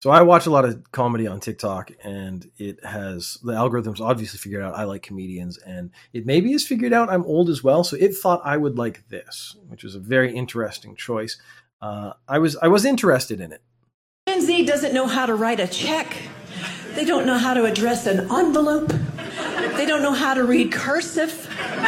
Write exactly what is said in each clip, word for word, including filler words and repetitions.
So I watch a lot of comedy on TikTok, and it has the algorithms obviously figured out I like comedians, and it maybe has figured out I'm old as well. So it thought I would like this, which was a very interesting choice. Uh, I was I was interested in it. Gen Z doesn't know how to write a check. They don't know how to address an envelope. They don't know how to read cursive.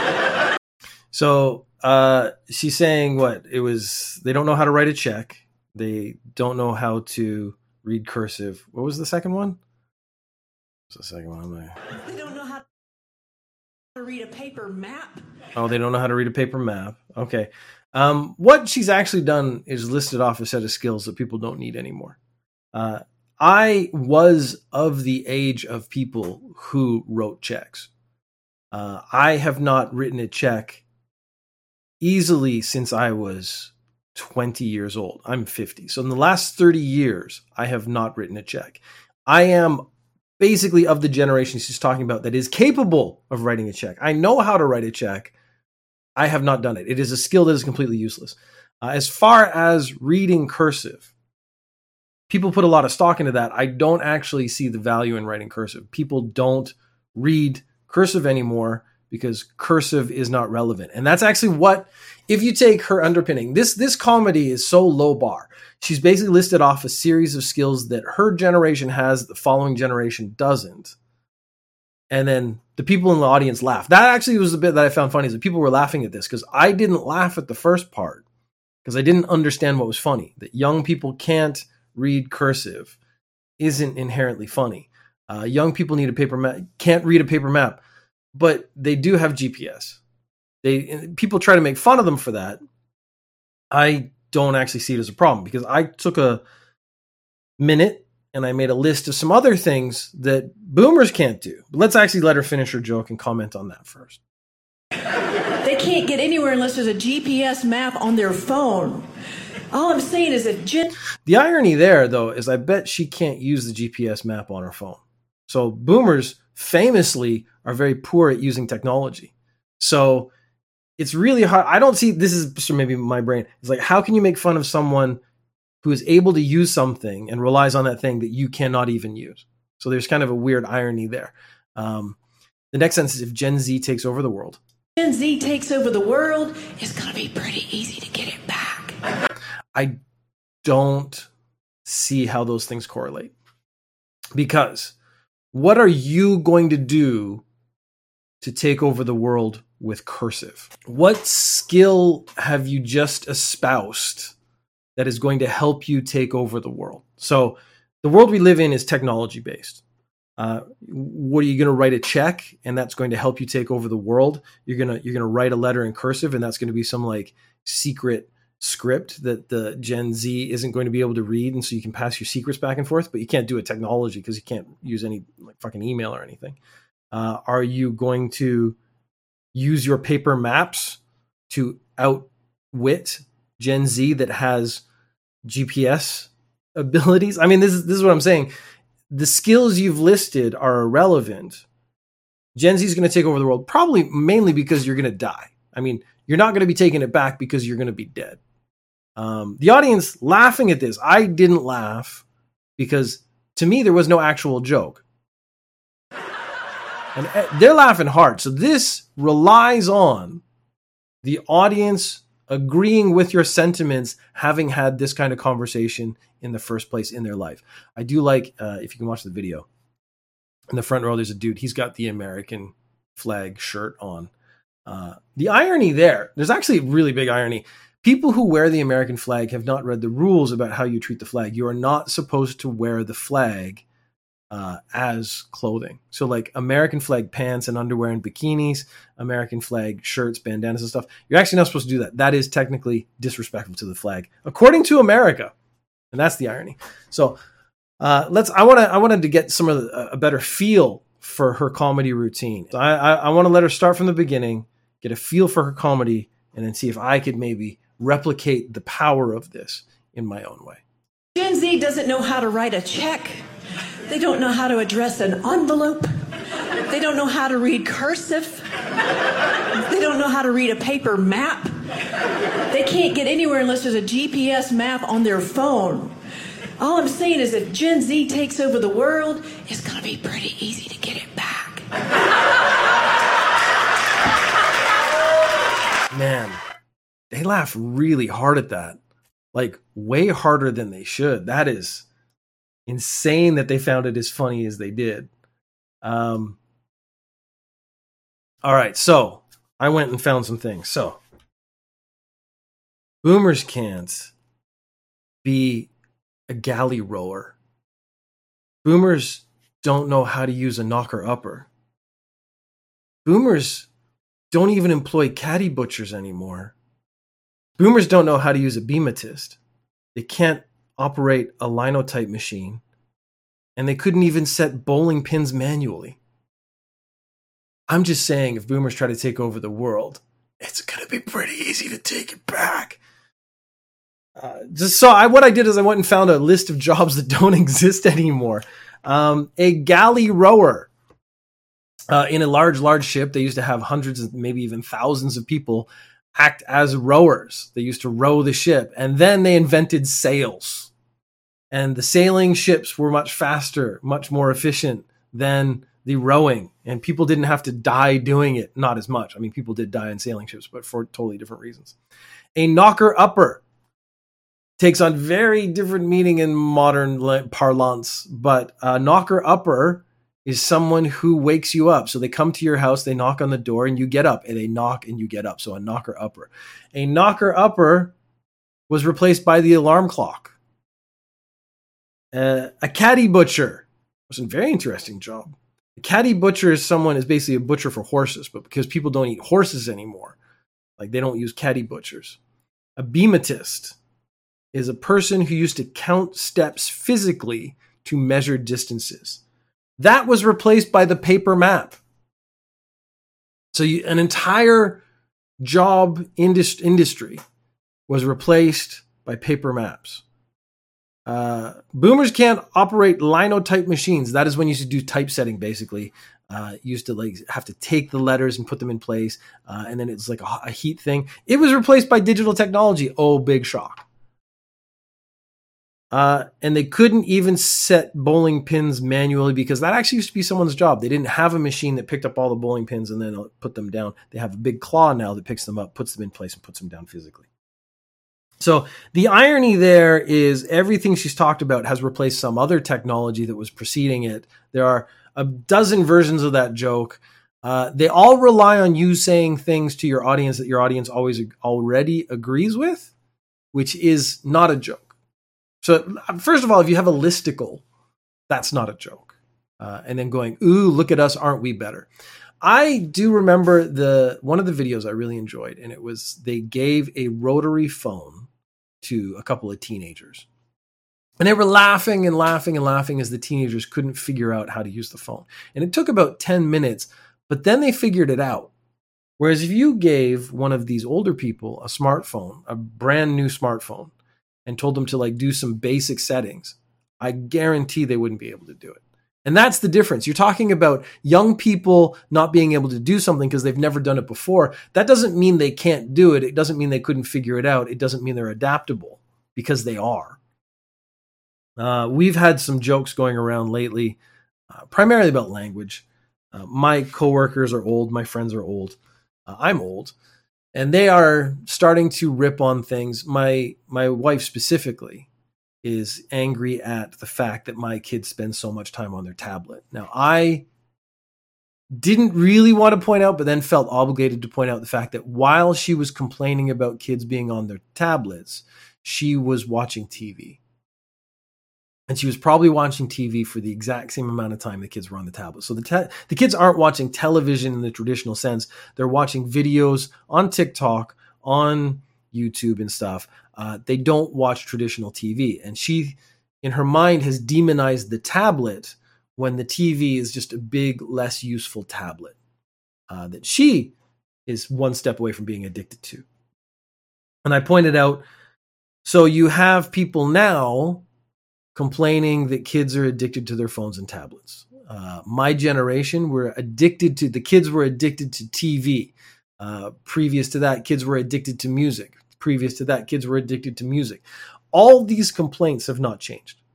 So uh, she's saying what? It was, they don't know how to write a check. They don't know how to read cursive. What was the second one? What's the second one? I'm like, They don't know how to read a paper map. Oh, they don't know how to read a paper map. Okay. Um, what she's actually done is listed off a set of skills that people don't need anymore. Uh, I was of the age of people who wrote checks. Uh, I have not written a check easily since I was twenty years old. I'm fifty. So in the last thirty years, I have not written a check. I am basically of the generation she's talking about that is capable of writing a check. I know how to write a check. I have not done it. It is a skill that is completely useless. Uh, as far as reading cursive, people put a lot of stock into that. I don't actually see the value in writing cursive. People don't read cursive anymore because cursive is not relevant. And that's actually what, if you take her underpinning, this, this comedy is so low bar. She's basically listed off a series of skills that her generation has, the following generation doesn't. And then the people in the audience laugh. That actually was the bit that I found funny, is that people were laughing at this because I didn't laugh at the first part because I didn't understand what was funny. That young people can't read cursive isn't inherently funny. Uh, young people need a paper map, can't read a paper map, but they do have G P S. They people try to make fun of them for that. I don't actually see it as a problem because I took a minute and I made a list of some other things that boomers can't do. But let's actually let her finish her joke and comment on that first. They can't get anywhere unless there's a G P S map on their phone. All I'm saying is that Gen- the irony there, though, is I bet she can't use the G P S map on her phone. So boomers famously are very poor at using technology. So it's really hard. I don't see, this is maybe my brain. It's like, how can you make fun of someone who is able to use something and relies on that thing that you cannot even use? So there's kind of a weird irony there. Um, the next sentence is, if Gen Z takes over the world. Gen Z takes over the world, it's going to be pretty easy to get it back. I don't see how those things correlate. Because what are you going to do to take over the world with cursive? What skill have you just espoused that is going to help you take over the world? So the world we live in is technology based. Uh, what are you going to write a check and that's going to help you take over the world? You're going to, you're going to write a letter in cursive and that's going to be some like secret script that the Gen Z isn't going to be able to read. And so you can pass your secrets back and forth, but you can't do it technology because you can't use any like fucking email or anything. Uh, are you going to use your paper maps to outwit Gen Z that has G P S abilities? I mean, this is, this is what I'm saying. The skills you've listed are irrelevant. Gen Z is going to take over the world, probably mainly because you're going to die. I mean, you're not going to be taking it back because you're going to be dead. Um, the audience laughing at this, I didn't laugh because to me, there was no actual joke. And they're laughing hard. So this relies on the audience agreeing with your sentiments, having had this kind of conversation in the first place in their life. I do like, uh, if you can watch the video, in the front row, there's a dude. He's got the American flag shirt on. Uh, the irony there, there's actually really big irony. People who wear the American flag have not read the rules about how you treat the flag. You are not supposed to wear the flag uh, as clothing. So like American flag pants and underwear and bikinis, American flag shirts, bandanas and stuff. You're actually not supposed to do that. That is technically disrespectful to the flag, according to America. And that's the irony. So uh, let's, I want to, I wanted to get some of the, a better feel for her comedy routine. So I, I, I want to let her start from the beginning, get a feel for her comedy, and then see if I could maybe replicate the power of this in my own way. Gen Z doesn't know how to write a check. They don't know how to address an envelope. They don't know how to read cursive. They don't know how to read a paper map. They can't get anywhere unless there's a G P S map on their phone. All I'm saying is if Gen Z takes over the world, it's going to be pretty easy to get it back. Man, they laugh really hard at that. Like, way harder than they should. That is insane that they found it as funny as they did. Um, all right, so I went and found some things. So, boomers can't be a galley rower. Boomers don't know how to use a knocker upper. Boomers don't even employ caddy butchers anymore. Boomers don't know how to use a beamatist. They can't operate a linotype machine. And they couldn't even set bowling pins manually. I'm just saying, if boomers try to take over the world, it's going to be pretty easy to take it back. Uh, just so I, what I did is I went and found a list of jobs that don't exist anymore. Um, a galley rower. Uh, in a large, large ship, they used to have hundreds, maybe even thousands of people act as rowers. They used to row the ship. And then they invented sails. And the sailing ships were much faster, much more efficient than the rowing. And people didn't have to die doing it. Not as much. I mean, people did die in sailing ships, but for totally different reasons. A knocker upper takes on very different meaning in modern parlance. But a knocker upper is someone who wakes you up. So they come to your house, they knock on the door, and you get up. And they knock and you get up. So a knocker upper. A knocker upper was replaced by the alarm clock. Uh, a caddy butcher was a very interesting job. A caddy butcher is someone is basically a butcher for horses, but because people don't eat horses anymore, like they don't use caddy butchers. A beamatist is a person who used to count steps physically to measure distances. That was replaced by the paper map. So you, an entire job indus- industry was replaced by paper maps. Uh, boomers can't operate linotype machines. That is when you used to do typesetting, basically. Uh, you used to like have to take the letters and put them in place, uh, and then it's like a, a heat thing. It was replaced by digital technology. Oh, big shock. Uh, and they couldn't even set bowling pins manually because that actually used to be someone's job. They didn't have a machine that picked up all the bowling pins and then put them down. They have a big claw now that picks them up, puts them in place, and puts them down physically. So the irony there is everything she's talked about has replaced some other technology that was preceding it. There are a dozen versions of that joke. Uh, they all rely on you saying things to your audience that your audience always already agrees with, which is not a joke. So first of all, if you have a listicle, that's not a joke. Uh, and then going, ooh, look at us, aren't we better? I do remember the one of the videos I really enjoyed, and it was they gave a rotary phone to a couple of teenagers. And they were laughing and laughing and laughing as the teenagers couldn't figure out how to use the phone. And it took about ten minutes, but then they figured it out. Whereas if you gave one of these older people a smartphone, a brand new smartphone, and told them to like do some basic settings, I guarantee they wouldn't be able to do it. And that's the difference. You're talking about young people not being able to do something because they've never done it before. That doesn't mean they can't do it. It doesn't mean they couldn't figure it out. It doesn't mean they're adaptable, because they are. Uh, we've had some jokes going around lately, uh, primarily about language. Uh, my coworkers are old. My friends are old. Uh, I'm old. And they are starting to rip on things. My my wife specifically is angry at the fact that my kids spend so much time on their tablet. Now, I didn't really want to point out, but then felt obligated to point out the fact that while she was complaining about kids being on their tablets, she was watching T V. And she was probably watching T V for the exact same amount of time the kids were on the tablet. So the te- the kids aren't watching television in the traditional sense. They're watching videos on TikTok, on YouTube and stuff. Uh, they don't watch traditional T V. And she, in her mind, has demonized the tablet when the T V is just a big, less useful tablet uh, that she is one step away from being addicted to. And I pointed out, so you have people now complaining that kids are addicted to their phones and tablets. Uh, my generation were addicted to, the kids were addicted to T V. Uh, previous to that, kids were addicted to music. Previous to that, kids were addicted to music. All these complaints have not changed.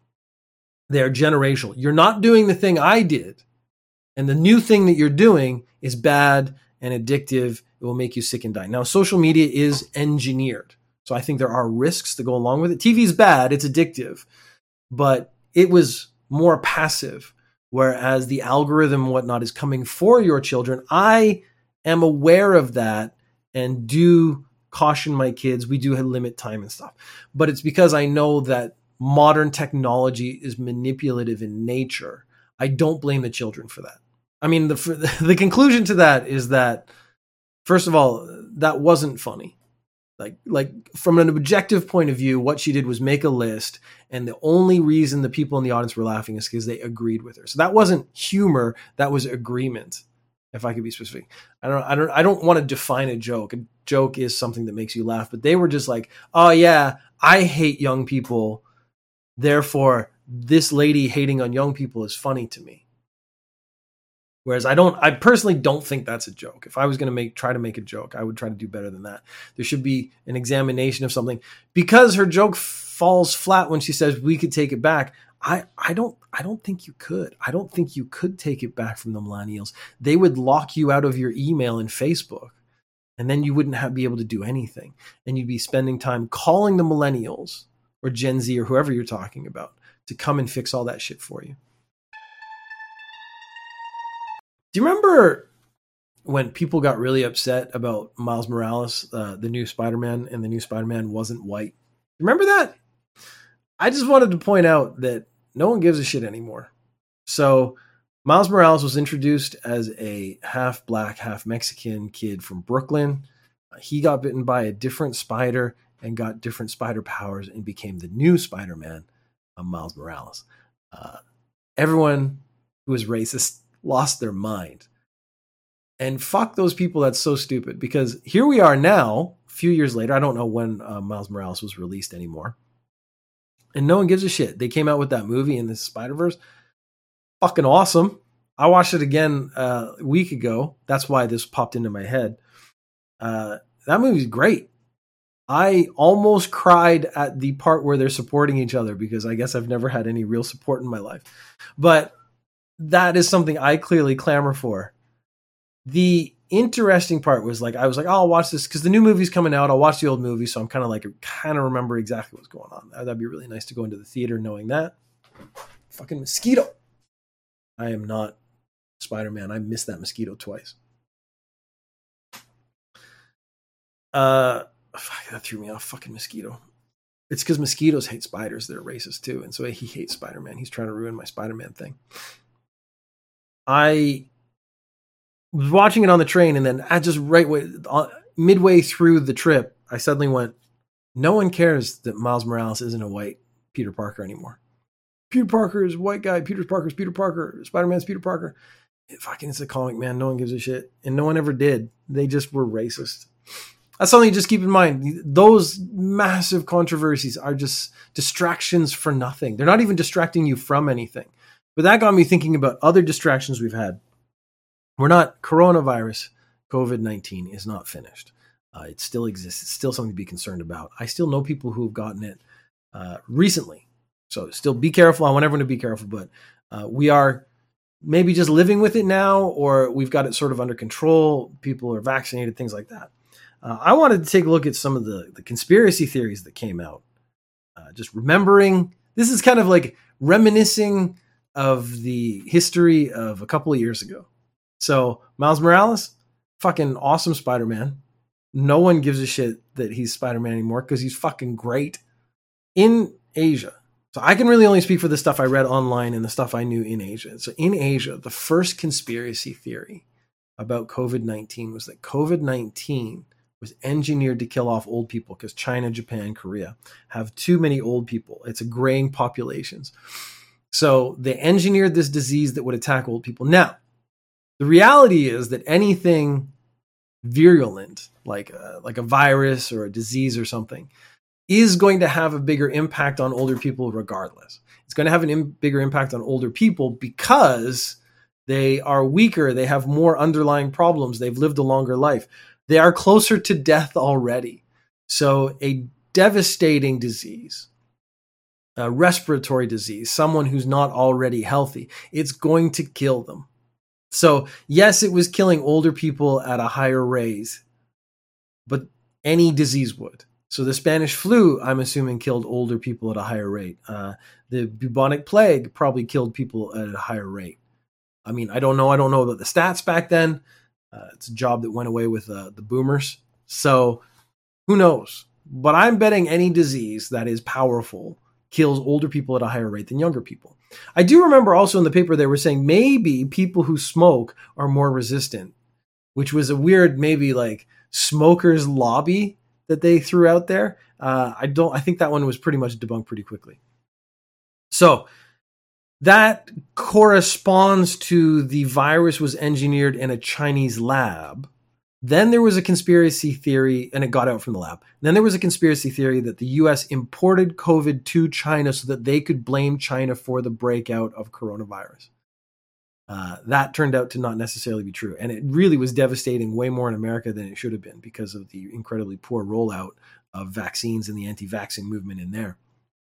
They are generational. You're not doing the thing I did. And the new thing that you're doing is bad and addictive. It will make you sick and die. Now, social media is engineered. So I think there are risks to go along with it. T V is bad. It's addictive. But it was more passive. Whereas the algorithm and whatnot is coming for your children. I am aware of that and do caution my kids. We do limit time and stuff. But it's because I know that modern technology is manipulative in nature. I don't blame the children for that. I mean, the the conclusion to that is that, first of all, that wasn't funny. Like, like from an objective point of view, what she did was make a list, and the only reason the people in the audience were laughing is because they agreed with her. So that wasn't humor; that was agreement. If I could be specific, I don't, I don't, I don't want to define a joke. A joke is something that makes you laugh, but they were just like, "Oh yeah, I hate young people. Therefore, this lady hating on young people is funny to me." Whereas I don't, I personally don't think that's a joke. If I was going to make, try to make a joke, I would try to do better than that. There should be an examination of something. Because her joke falls flat when she says we could take it back. I, I don't, I don't think you could. I don't think you could take it back from the millennials. They would lock you out of your email and Facebook, and then you wouldn't have, be able to do anything. And you'd be spending time calling the millennials or Gen Z or whoever you're talking about to come and fix all that shit for you. Do you remember when people got really upset about Miles Morales, uh, the new Spider-Man, and the new Spider-Man wasn't white? Remember that? I just wanted to point out that no one gives a shit anymore. So Miles Morales was introduced as a half black, half Mexican kid from Brooklyn. He got bitten by a different spider and got different spider powers and became the new Spider-Man, uh, Miles Morales. Uh, everyone who was racist lost their mind. And fuck those people, that's so stupid. Because here we are now, a few years later, I don't know when uh, Miles Morales was released anymore. And no one gives a shit. They came out with that movie in the Spider-Verse. Fucking awesome. I watched it again uh, a week ago. That's why this popped into my head. Uh, that movie's great. I almost cried at the part where they're supporting each other because I guess I've never had any real support in my life. But that is something I clearly clamor for. The interesting part was like, I was like, oh, I'll watch this because the new movie's coming out. I'll watch the old movie. So I'm kind of like, kind of remember exactly what's going on. That'd be really nice to go into the theater knowing that. Fucking mosquito. I am not Spider-Man. I missed that mosquito twice. Uh, fuck, that threw me off. Fucking mosquito. It's because mosquitoes hate spiders. They're racist too. And so he hates Spider-Man. He's trying to ruin my Spider-Man thing. I was watching it on the train, and then I just right way, midway through the trip, I suddenly went, no one cares that Miles Morales isn't a white Peter Parker anymore. Peter Parker is a white guy. Peter Parker's Peter Parker. Spider-Man's Peter Parker. It fucking, it's a comic, man. No one gives a shit. And no one ever did. They just were racist. That's something you just keep in mind. Those massive controversies are just distractions for nothing. They're not even distracting you from anything. But that got me thinking about other distractions we've had. We're not, coronavirus, COVID nineteen is not finished. Uh, it still exists. It's still something to be concerned about. I still know people who have gotten it uh, recently. So still be careful. I want everyone to be careful. But uh, we are maybe just living with it now, or we've got it sort of under control. People are vaccinated, things like that. Uh, I wanted to take a look at some of the, the conspiracy theories that came out. Uh, just remembering, this is kind of like reminiscing of the history of a couple of years ago. So Miles Morales, fucking awesome Spider-Man. No one gives a shit that he's Spider-Man anymore because he's fucking great in Asia. So I can really only speak for the stuff I read online and the stuff I knew in Asia. So in Asia, the first conspiracy theory about COVID nineteen was that COVID nineteen was engineered to kill off old people because China, Japan, Korea have too many old people. It's a graying populations. So they engineered this disease that would attack old people. Now, the reality is that anything virulent, like a, like a virus or a disease or something, is going to have a bigger impact on older people regardless. It's going to have a Im- bigger impact on older people because they are weaker. They have more underlying problems. They've lived a longer life. They are closer to death already. So a devastating disease a respiratory disease, someone who's not already healthy, it's going to kill them. So yes, it was killing older people at a higher rate, but any disease would. So the Spanish flu, I'm assuming, killed older people at a higher rate. Uh, the bubonic plague probably killed people at a higher rate. I mean, I don't know. I don't know about the stats back then. Uh, it's a job that went away with uh, the boomers. So who knows? But I'm betting any disease that is powerful kills older people at a higher rate than younger people. I do remember also in the paper they were saying maybe people who smoke are more resistant, which was a weird maybe like smokers lobby that they threw out there. Uh, I don't. I think that one was pretty much debunked pretty quickly. So that corresponds to the virus was engineered in a Chinese lab. Then there was a conspiracy theory, and it got out from the lab. Then there was a conspiracy theory that the U S imported COVID to China so that they could blame China for the breakout of coronavirus. Uh, that turned out to not necessarily be true. And it really was devastating way more in America than it should have been because of the incredibly poor rollout of vaccines and the anti-vaccine movement in there.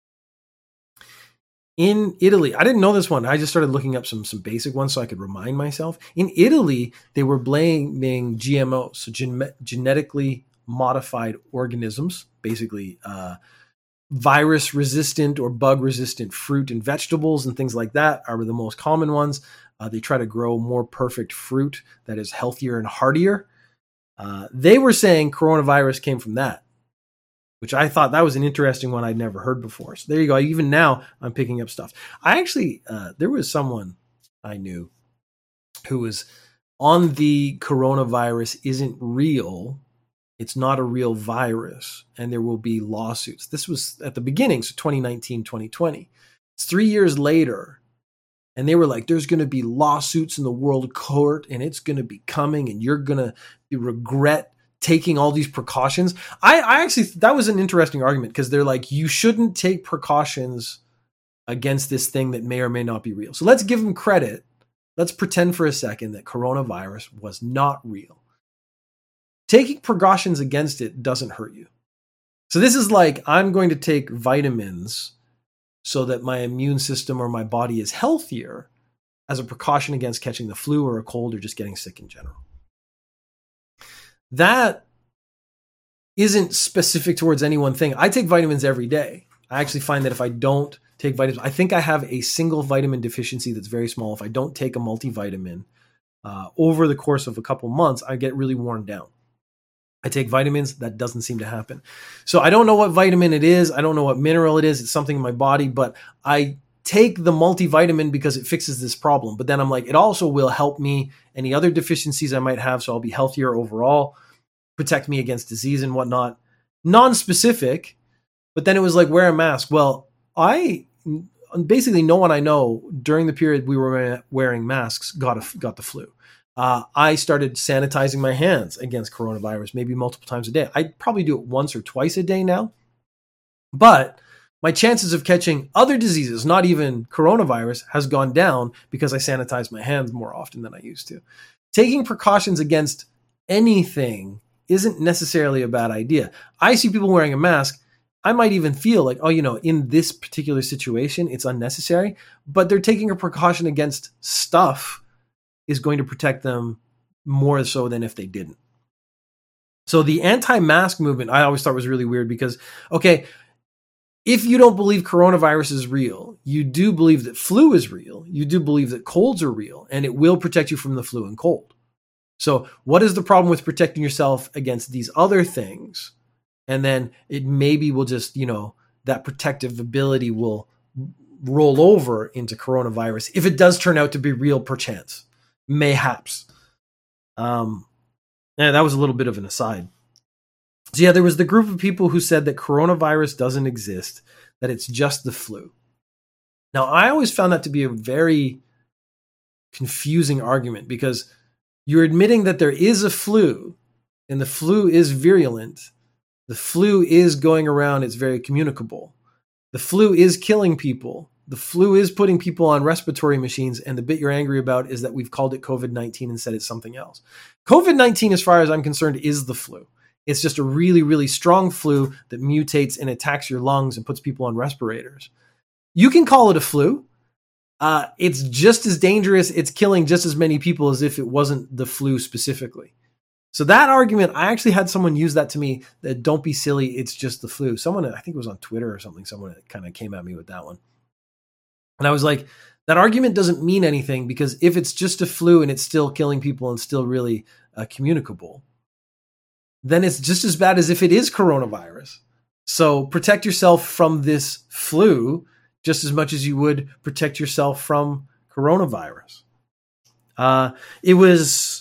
In Italy, I didn't know this one. I just started looking up some, some basic ones so I could remind myself. In Italy, they were blaming G M Os, so gen- genetically modified organisms, basically uh, virus-resistant or bug-resistant fruit and vegetables and things like that are the most common ones. Uh, they try to grow more perfect fruit that is healthier and hardier. Uh, they were saying coronavirus came from that, which I thought that was an interesting one I'd never heard before. So there you go. Even now I'm picking up stuff. I actually, uh, there was someone I knew who was on the coronavirus isn't real. It's not a real virus, and there will be lawsuits. This was at the beginning, so twenty nineteen, twenty twenty. It's three years later, and they were like, there's going to be lawsuits in the world court, and it's going to be coming, and you're going to regret taking all these precautions. I, I actually, that was an interesting argument because they're like, you shouldn't take precautions against this thing that may or may not be real. So let's give them credit. Let's pretend for a second that coronavirus was not real. Taking precautions against it doesn't hurt you. So this is like, I'm going to take vitamins so that my immune system or my body is healthier as a precaution against catching the flu or a cold or just getting sick in general. That isn't specific towards any one thing. I take vitamins every day. I actually find that if I don't take vitamins, I think I have a single vitamin deficiency that's very small. If I don't take a multivitamin uh, over the course of a couple months, I get really worn down. I take vitamins, that doesn't seem to happen. So I don't know what vitamin it is. I don't know what mineral it is. It's something in my body, but I take the multivitamin because it fixes this problem. But then I'm like, it also will help me any other deficiencies I might have. So I'll be healthier overall, protect me against disease and whatnot. Non-specific, but then it was like, wear a mask. Well, I basically no one I know during the period we were wearing masks got a, got the flu. Uh, I started sanitizing my hands against coronavirus, maybe multiple times a day. I probably do it once or twice a day now. But my chances of catching other diseases, not even coronavirus, has gone down because I sanitize my hands more often than I used to. Taking precautions against anything isn't necessarily a bad idea. I see people wearing a mask. I might even feel like, oh, you know, in this particular situation, it's unnecessary, but they're taking a precaution against stuff is going to protect them more so than if they didn't. So the anti-mask movement, I always thought was really weird because, okay, if you don't believe coronavirus is real, you do believe that flu is real, you do believe that colds are real, and it will protect you from the flu and cold. So what is the problem with protecting yourself against these other things? And then it maybe will just, you know, that protective ability will roll over into coronavirus if it does turn out to be real perchance. Mayhaps. Um, yeah, that was a little bit of an aside. So yeah, there was the group of people who said that coronavirus doesn't exist, that it's just the flu. Now, I always found that to be a very confusing argument because you're admitting that there is a flu and the flu is virulent. The flu is going around. It's very communicable. The flu is killing people. The flu is putting people on respiratory machines, and the bit you're angry about is that we've called it COVID nineteen and said it's something else. COVID nineteen, as far as I'm concerned, is the flu. It's just a really, really strong flu that mutates and attacks your lungs and puts people on respirators. You can call it a flu. Uh, it's just as dangerous. It's killing just as many people as if it wasn't the flu specifically. So that argument, I actually had someone use that to me, that don't be silly, it's just the flu. Someone, I think it was on Twitter or something, someone kind of came at me with that one. And I was like, that argument doesn't mean anything, because if it's just a flu and it's still killing people and still really uh, communicable, then it's just as bad as if it is coronavirus. So protect yourself from this flu just as much as you would protect yourself from coronavirus. Uh, it was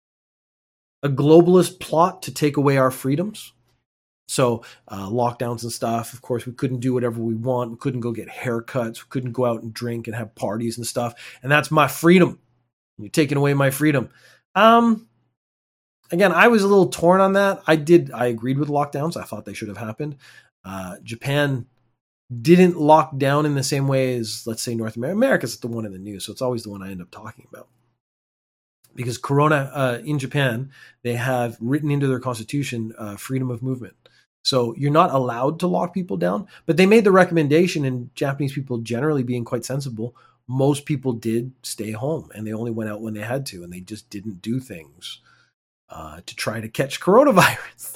a globalist plot to take away our freedoms. So uh, lockdowns and stuff, of course, we couldn't do whatever we want. We couldn't go get haircuts. We couldn't go out and drink and have parties and stuff. And that's my freedom. You're taking away my freedom. Um, again, I was a little torn on that. I did. I agreed with lockdowns. I thought they should have happened. Uh, Japan didn't lock down in the same way as, let's say, North America. America's the one in the news, so it's always the one I end up talking about. Because Corona, uh, in Japan, they have written into their constitution uh, freedom of movement. So you're not allowed to lock people down, but they made the recommendation, and Japanese people generally being quite sensible, most people did stay home, and they only went out when they had to, and they just didn't do things uh, to try to catch coronavirus.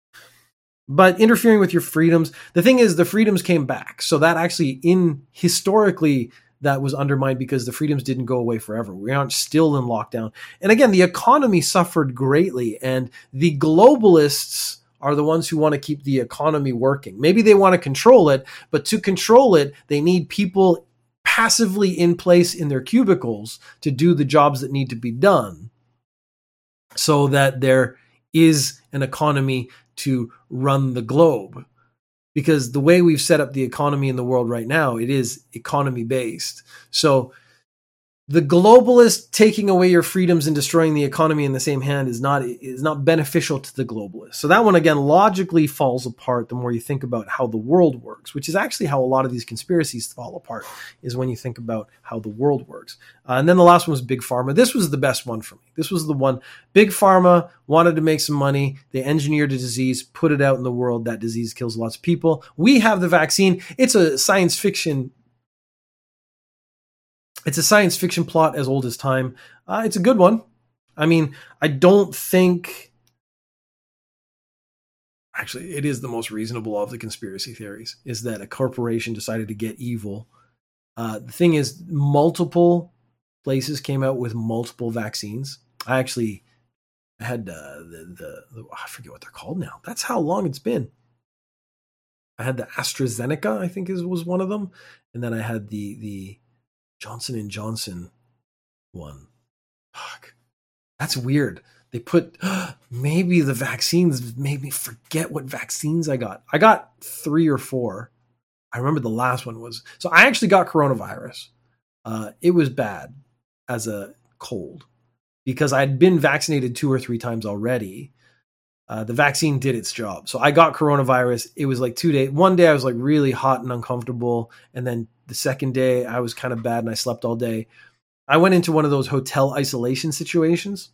But interfering with your freedoms, the thing is, the freedoms came back. So that actually, in historically, that was undermined because the freedoms didn't go away forever. We aren't still in lockdown. And again, the economy suffered greatly, and the globalists are the ones who want to keep the economy working. Maybe they want to control it, but to control it, they need people passively in place in their cubicles to do the jobs that need to be done so that there is an economy to run the globe. Because the way we've set up the economy in the world right now, it is economy based. So the globalist taking away your freedoms and destroying the economy in the same hand is not is not beneficial to the globalists. So that one, again, logically falls apart the more you think about how the world works, which is actually how a lot of these conspiracies fall apart, is when you think about how the world works. Uh, and then the last one was Big Pharma. This was the best one for me. This was the one. Big Pharma wanted to make some money. They engineered a disease, put it out in the world. That disease kills lots of people. We have the vaccine. It's a science fiction It's a science fiction plot as old as time. Uh, it's a good one. I mean, I don't think... Actually, it is the most reasonable of the conspiracy theories, is that a corporation decided to get evil. Uh, the thing is, multiple places came out with multiple vaccines. I actually had uh, the, the, the... I forget what they're called now. That's how long it's been. I had the AstraZeneca, I think is was one of them. And then I had the... the Johnson and Johnson one. Fuck. That's weird. They put, maybe the vaccines made me forget what vaccines I got. I got three or four. I remember the last one was, so I actually got coronavirus. Uh, it was bad as a cold because I'd been vaccinated two or three times already. Uh, the vaccine did its job. So I got coronavirus. It was like two days. One day I was like really hot and uncomfortable. And then the second day I was kind of bad and I slept all day. I went into one of those hotel isolation situations.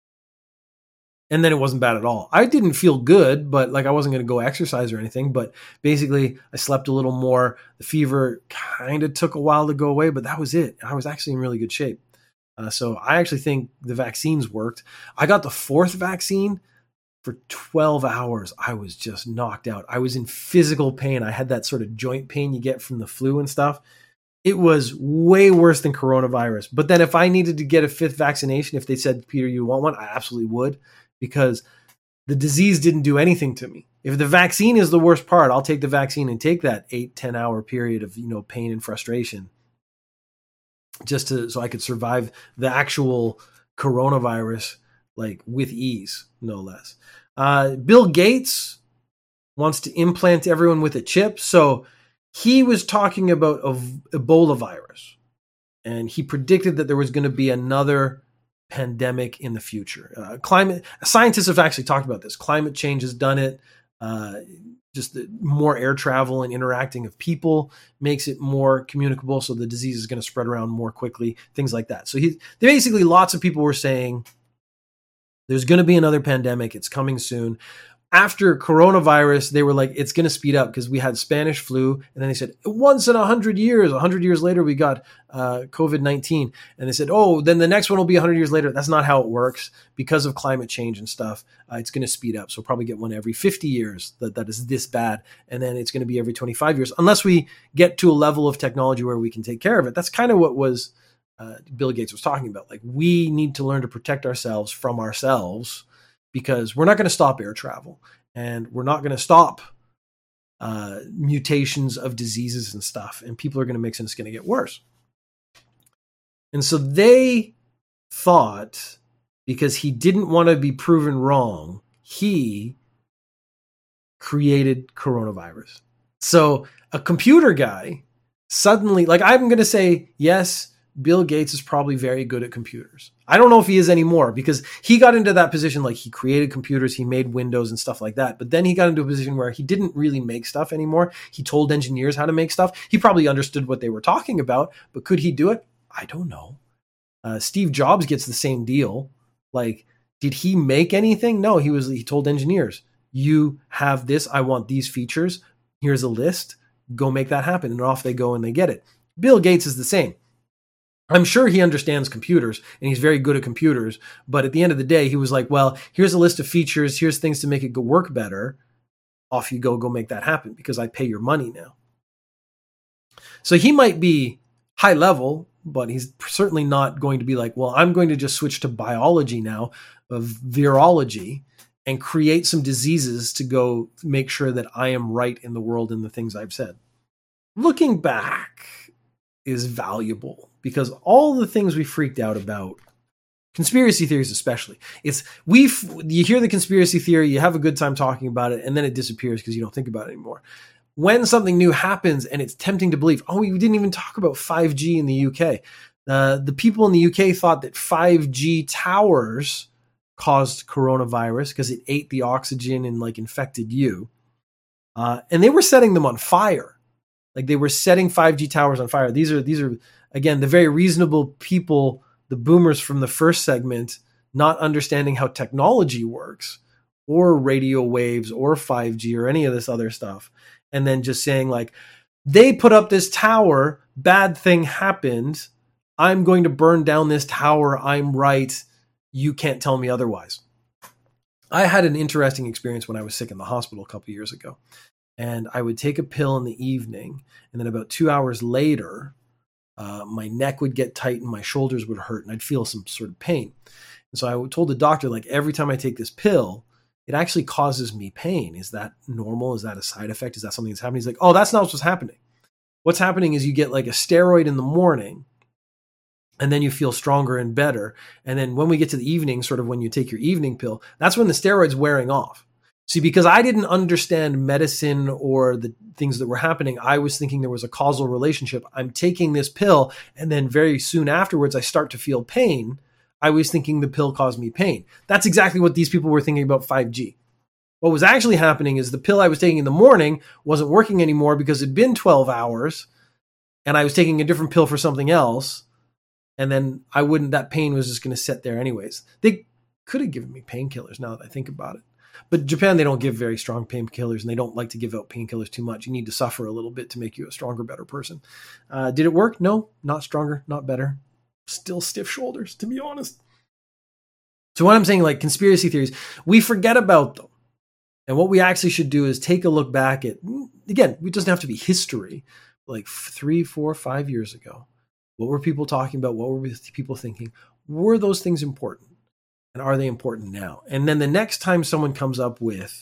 And then it wasn't bad at all. I didn't feel good, but like I wasn't going to go exercise or anything. But basically I slept a little more. The fever kind of took a while to go away, but that was it. I was actually in really good shape. Uh, so I actually think the vaccines worked. I got the fourth vaccine. For twelve hours, I was just knocked out. I was in physical pain. I had that sort of joint pain you get from the flu and stuff. It was way worse than coronavirus. But then if I needed to get a fifth vaccination, if they said, Peter, you want one? I absolutely would, because the disease didn't do anything to me. If the vaccine is the worst part, I'll take the vaccine and take that eight, ten hour period of, you know, pain and frustration just to, so I could survive the actual coronavirus, like with ease, no less. Uh, Bill Gates wants to implant everyone with a chip. So he was talking about a Ebola virus, and he predicted that there was going to be another pandemic in the future. Uh, climate scientists have actually talked about this. Climate change has done it. Uh, just the more air travel and interacting of people makes it more communicable. So the disease is going to spread around more quickly, things like that. So he, basically lots of people were saying, there's going to be another pandemic. It's coming soon. after coronavirus, they were like, it's going to speed up because we had Spanish flu. And then they said, once in a hundred years, a hundred years later, we got uh, COVID nineteen. And they said, oh, then the next one will be a hundred years later. That's not how it works. Because of climate change and stuff, uh, it's going to speed up. So we'll probably get one every fifty years that, that is this bad. And then it's going to be every twenty-five years, unless we get to a level of technology where we can take care of it. That's kind of what was uh, Bill Gates was talking about. Like, we need to learn to protect ourselves from ourselves, because we're not going to stop air travel, and we're not going to stop uh, mutations of diseases and stuff. And people are going to mix, and it's going to get worse. And so they thought, because he didn't want to be proven wrong, he created coronavirus. So a computer guy suddenly, like, I'm going to say, yes, Bill Gates is probably very good at computers. I don't know if he is anymore, because he got into that position, like, he created computers, he made Windows and stuff like that. But then he got into a position where he didn't really make stuff anymore. He told engineers how to make stuff. He probably understood what they were talking about, but could he do it? I don't know. Uh, Steve Jobs gets the same deal. Like, did he make anything? No, he was, he told engineers, you have this, I want these features. Here's a list. Go make that happen. And off they go and they get it. Bill Gates is the same. I'm sure he understands computers and he's very good at computers, but at the end of the day, he was like, well, here's a list of features. Here's things to make it go work better. Off you go, go make that happen, because I pay your money now. So he might be high level, but he's certainly not going to be like, well, I'm going to just switch to biology now, of virology, and create some diseases to go make sure that I am right in the world in the things I've said. Looking back is valuable, because all the things we freaked out about, conspiracy theories especially, it's we you hear the conspiracy theory, you have a good time talking about it, and then it disappears because you don't think about it anymore. When something new happens and it's tempting to believe, oh, we didn't even talk about five G in the U K. Uh, the people in the U K thought that five G towers caused coronavirus because it ate the oxygen and like infected you. Uh, and they were setting them on fire. Like, they were setting five G towers on fire. These are, these are, again, the very reasonable people, the boomers from the first segment, not understanding how technology works, or radio waves, or five G, or any of this other stuff. And then just saying, like, they put up this tower, bad thing happened, I'm going to burn down this tower, I'm right, you can't tell me otherwise. I had an interesting experience when I was sick in the hospital a couple years ago. And I would take a pill in the evening, and then about two hours later, uh, my neck would get tight and my shoulders would hurt, and I'd feel some sort of pain. And so I told the doctor, like, every time I take this pill, it actually causes me pain. Is that normal? Is that a side effect? Is that something that's happening? He's like, oh, that's not what's happening. What's happening is you get like a steroid in the morning, and then you feel stronger and better. And then when we get to the evening, sort of when you take your evening pill, that's when the steroid's wearing off. See, because I didn't understand medicine or the things that were happening, I was thinking there was a causal relationship. I'm taking this pill, and then very soon afterwards, I start to feel pain. I was thinking the pill caused me pain. That's exactly what these people were thinking about five G. What was actually happening is the pill I was taking in the morning wasn't working anymore because it'd been twelve hours, and I was taking a different pill for something else. And then I wouldn't, that pain was just going to sit there anyways. They could have given me painkillers now that I think about it. But Japan, they don't give very strong painkillers, and they don't like to give out painkillers too much. You need to suffer a little bit to make you a stronger, better person. Uh, did it work? No, not stronger, not better. Still stiff shoulders, to be honest. So what I'm saying, like, conspiracy theories, we forget about them. And what we actually should do is take a look back at, again, it doesn't have to be history, like three, four, five years ago. What were people talking about? What were people thinking? Were those things important? And are they important now? And then the next time someone comes up with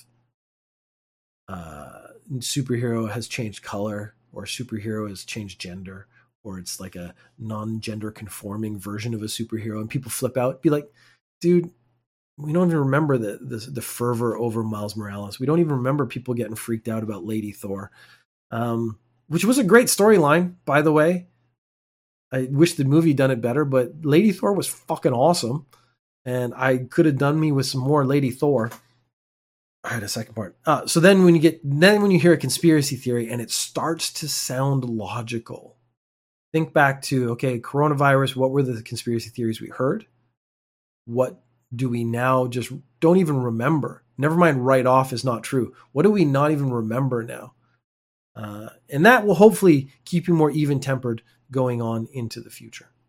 uh, superhero has changed color, or superhero has changed gender, or it's like a non-gender conforming version of a superhero, and people flip out, be like, dude, we don't even remember the, the, the fervor over Miles Morales. We don't even remember people getting freaked out about Lady Thor, um, which was a great storyline, by the way. I wish the movie done it better, but Lady Thor was fucking awesome. And I could have done me with some more Lady Thor. I had a second part. Uh, so then when you get, then when you hear a conspiracy theory and it starts to sound logical, think back to, okay, coronavirus, what were the conspiracy theories we heard? What do we now just don't even remember? Never mind write off is not true. What do we not even remember now? Uh, and that will hopefully keep you more even-tempered going on into the future.